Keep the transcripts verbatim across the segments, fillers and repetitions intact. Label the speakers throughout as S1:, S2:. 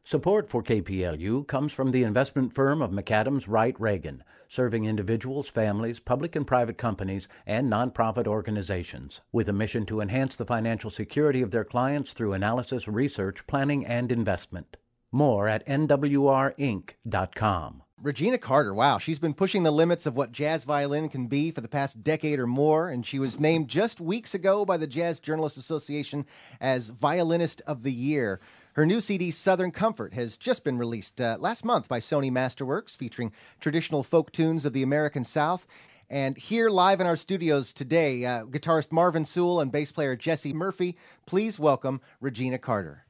S1: Support for K P L U comes from the investment firm of McAdams Wright Reagan, serving individuals, families, public and private companies, and nonprofit organizations, with a mission to enhance the financial security of their clients through analysis, research, planning, and investment. More at N W R inc dot com.
S2: Regina Carter, wow, she's been pushing the limits of what jazz violin can be for the past decade or more, and she was named just weeks ago by the Jazz Journalists Association as Violinist of the Year. Her new C D, Southern Comfort, has just been released uh, last month by Sony Masterworks, featuring traditional folk tunes of the American South. And here live in our studios today, uh, guitarist Marvin Sewell and bass player Jesse Murphy, please welcome Regina Carter.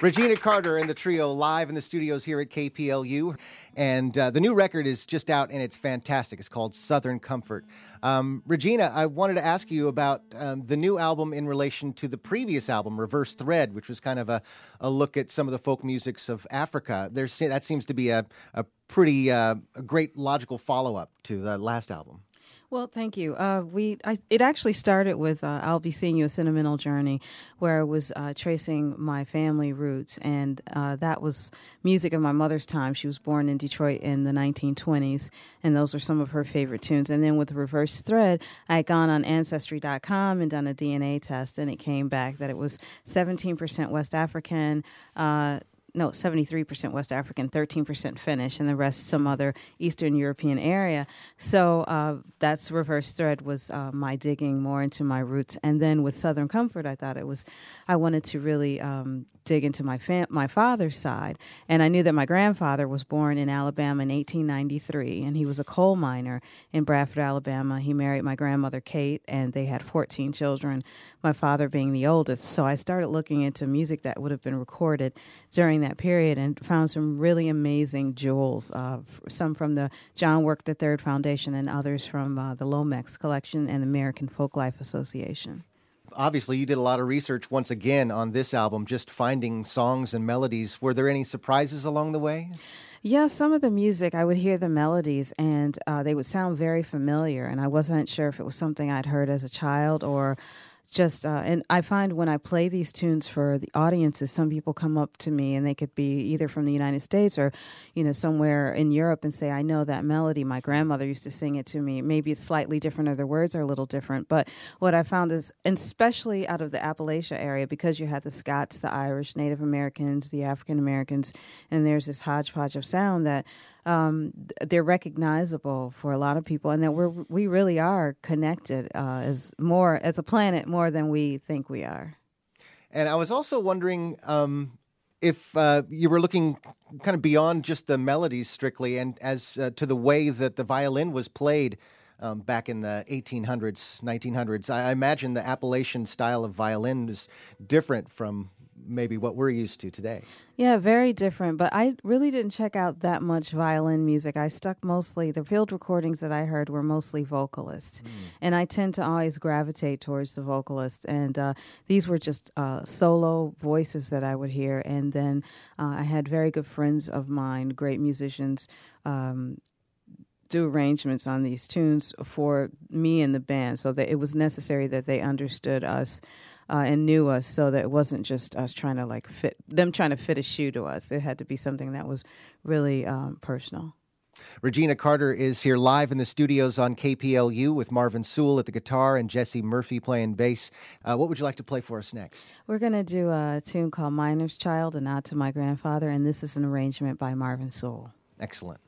S2: Regina Carter and the trio live in the studios here at K P L U. And uh, the new record is just out, and it's fantastic. It's called Southern Comfort. Um, Regina, I wanted to ask you about um, the new album in relation to the previous album, Reverse Thread, which was kind of a, a look at some of the folk musics of Africa. There's, that seems to be a, a pretty uh, a great logical follow-up to the last album.
S3: Well, thank you. Uh, we I, it actually started with uh, I'll Be Seeing You, A Sentimental Journey, where I was uh, tracing my family roots, and uh, that was music of my mother's time. She was born in Detroit in the nineteen twenties, and those were some of her favorite tunes. And then with Reverse Thread, I had gone on Ancestry dot com and done a D N A test, and it came back that it was seventeen percent West African, uh, no, seventy-three percent West African, thirteen percent Finnish, and the rest some other Eastern European area. So uh, that's Reverse Thread was uh, my digging more into my roots. And then with Southern Comfort, I thought it was, I wanted to really um, dig into my fam- my father's side. And I knew that my grandfather was born in Alabama in eighteen ninety-three, and he was a coal miner in Bradford, Alabama. He married my grandmother, Kate, and they had fourteen children, my father being the oldest. So I started looking into music that would have been recorded during that period and found some really amazing jewels, uh, some from the John Work the Third Foundation and others from uh, the Lomex Collection and the American Folklife Association.
S2: Obviously, you did a lot of research once again on this album, just finding songs and melodies. Were there any surprises along the way?
S3: Yeah, some of the music, I would hear the melodies, and uh, they would sound very familiar, and I wasn't sure if it was something I'd heard as a child or just, uh, and I find when I play these tunes for the audiences, some people come up to me, and they could be either from the United States or, you know, somewhere in Europe and say, I know that melody. My grandmother used to sing it to me. Maybe it's slightly different or the words are a little different. But what I found is, and especially out of the Appalachia area, because you had the Scots, the Irish, Native Americans, the African Americans, and there's this hodgepodge of sound that Um, they're recognizable for a lot of people, and that we're we really are connected uh, as more as a planet more than we think we are.
S2: And I was also wondering um, if uh, you were looking kind of beyond just the melodies strictly, and as uh, to the way that the violin was played um, back in the eighteen hundreds, nineteen hundreds. I imagine the Appalachian style of violin is different from maybe what we're used to today.
S3: Yeah, very different. But I really didn't check out that much violin music. I stuck mostly, the field recordings that I heard were mostly vocalists. Mm. And I tend to always gravitate towards the vocalists. And uh, these were just uh, solo voices that I would hear. And then uh, I had very good friends of mine, great musicians, um, do arrangements on these tunes for me and the band, so that it was necessary that they understood us Uh, and knew us, so that it wasn't just us trying to like fit them trying to fit a shoe to us. It had to be something that was really um, personal.
S2: Regina Carter is here live in the studios on K P L U with Marvin Sewell at the guitar and Jesse Murphy playing bass. Uh, what would you like to play for us next?
S3: We're going to do a tune called Miner's Child, a nod to my grandfather, and this is an arrangement by Marvin Sewell.
S2: Excellent.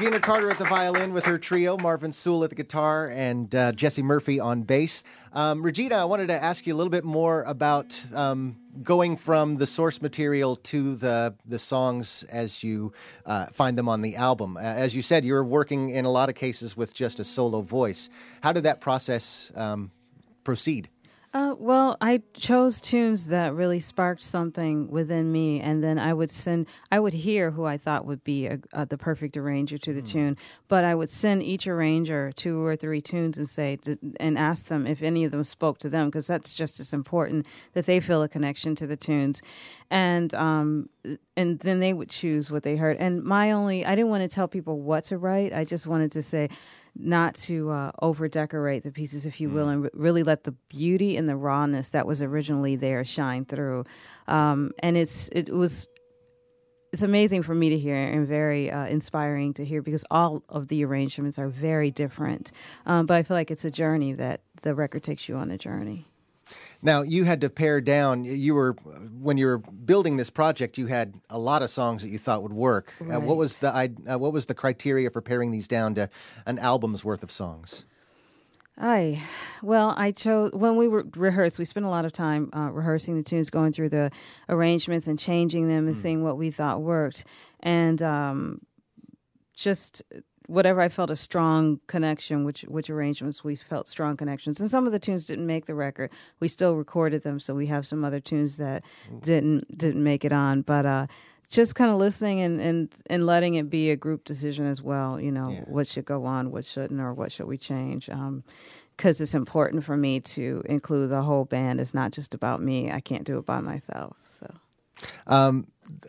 S2: Regina Carter at the violin with her trio, Marvin Sewell at the guitar, and uh, Jesse Murphy on bass. Um, Regina, I wanted to ask you a little bit more about um, going from the source material to the the songs as you uh, find them on the album. Uh, as you said, you were working in a lot of cases with just a solo voice. How did that process um, proceed?
S3: Uh, well, I chose tunes that really sparked something within me, and then I would send, I would hear who I thought would be a, uh, the perfect arranger to the mm. tune, but I would send each arranger two or three tunes and say, and ask them if any of them spoke to them, because that's just as important that they feel a connection to the tunes. And um, and then they would choose what they heard. And my only, I didn't want to tell people what to write. I just wanted to say, not to uh, over-decorate the pieces, if you will, mm. and re- really let the beauty and the rawness that was originally there shine through. Um, and it's it was it's amazing for me to hear and very uh, inspiring to hear, because all of the arrangements are very different. Um, but I feel like it's a journey that the record takes you on a journey.
S2: Now, you had to pare down. You were, when you were building this project, you had a lot of songs that you thought would work. Right. Uh, what was the uh, what was the criteria for paring these down to an album's worth of songs?
S3: I, well, I chose, when we were rehearsed, we spent a lot of time uh, rehearsing the tunes, going through the arrangements and changing them and mm. seeing what we thought worked. And um, just whatever I felt a strong connection, which which arrangements we felt strong connections. And some of the tunes didn't make the record. We still recorded them, so we have some other tunes that didn't didn't make it on. But uh, just kind of listening and, and, and letting it be a group decision as well, you know, yeah. what should go on, what shouldn't, or what should we change. Um, because it's important for me to include the whole band. It's not just about me. I can't do it by myself. So.
S2: Um,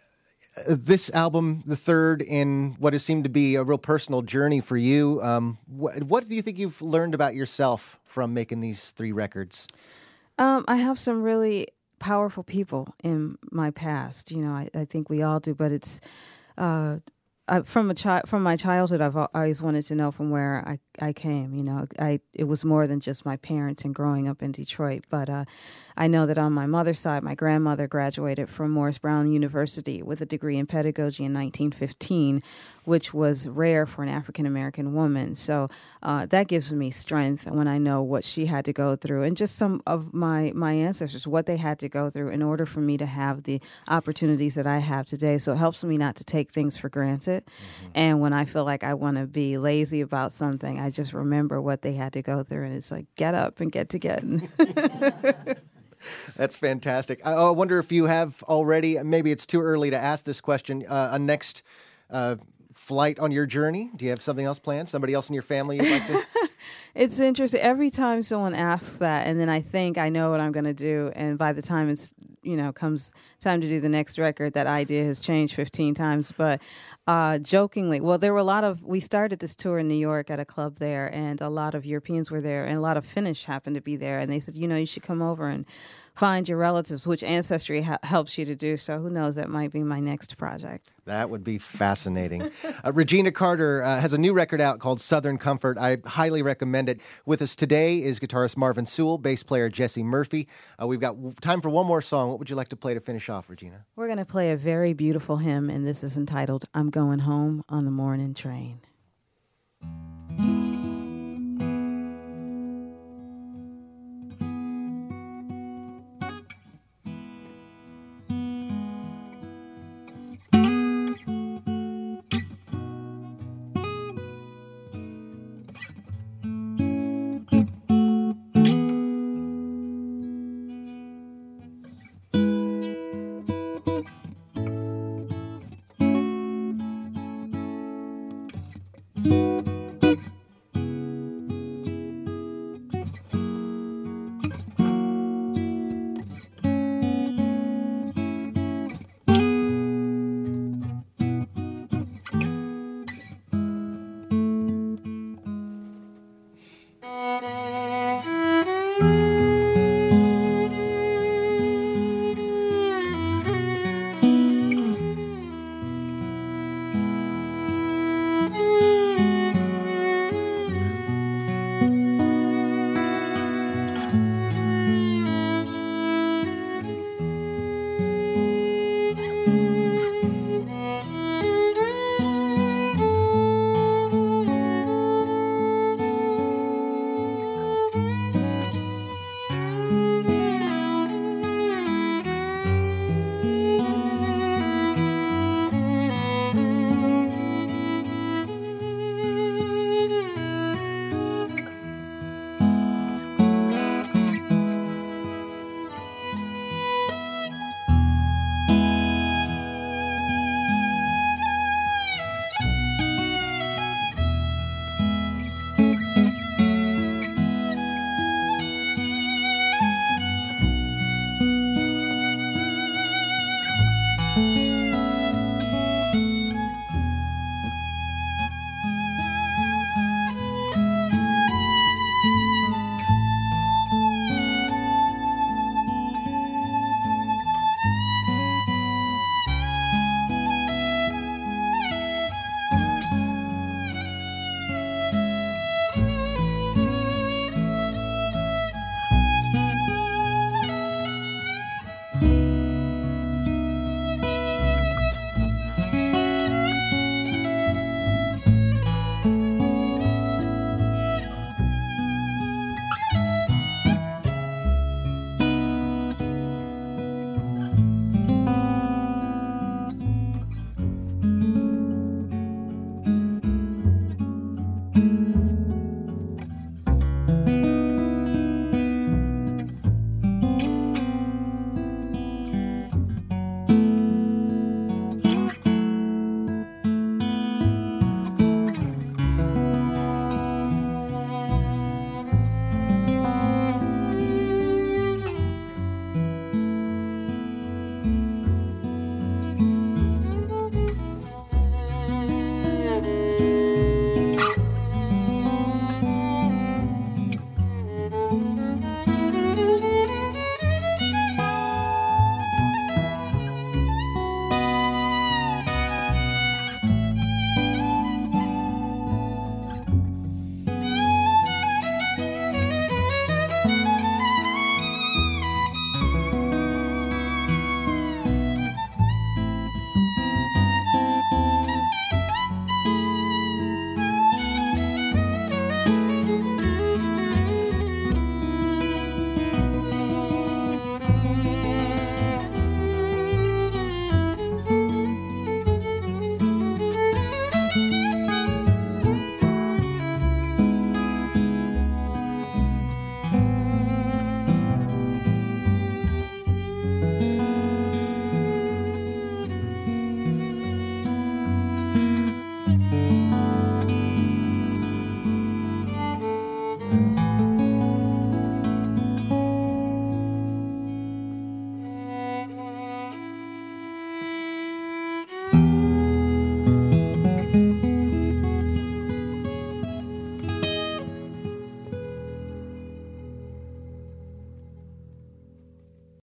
S2: This album, the third in what has seemed to be a real personal journey for you, um, what, what do you think you've learned about yourself from making these three records?
S3: Um, I have some really powerful people in my past. You know, I, I think we all do, but it's uh, I, from a chi- from my childhood, I've always wanted to know from where I, I came. You know, I it was more than just my parents and growing up in Detroit, but uh, I know that on my mother's side, my grandmother graduated from Morris Brown University with a degree in pedagogy in nineteen fifteen, which was rare for an African-American woman. So uh, that gives me strength when I know what she had to go through, and just some of my, my ancestors, what they had to go through in order for me to have the opportunities that I have today. So it helps me not to take things for granted. Mm-hmm. And when I feel like I want to be lazy about something, I just remember what they had to go through, and it's like, get up and get to getting.
S2: That's fantastic. I, I wonder if you have already, maybe it's too early to ask this question, uh, a next uh, flight on your journey? Do you have something else planned? Somebody else in your family you'd like to?
S3: It's interesting. Every time someone asks that, and then I think I know what I'm going to do, and by the time it's, you know, comes time to do the next record, that idea has changed fifteen times. But uh, jokingly, well, there were a lot of, we started this tour in New York at a club there, and a lot of Europeans were there, and a lot of Finnish happened to be there, and they said, you know, you should come over and find your relatives, which Ancestry ha- helps you to do. So who knows, that might be my next project.
S2: That would be fascinating. uh, Regina Carter uh, has a new record out called Southern Comfort. I highly recommend it. With us today is guitarist Marvin Sewell, bass player Jesse Murphy. Uh, we've got time for one more song. What would you like to play to finish off, Regina?
S3: We're going to play a very beautiful hymn, and this is entitled, I'm Going Home on the Morning Train.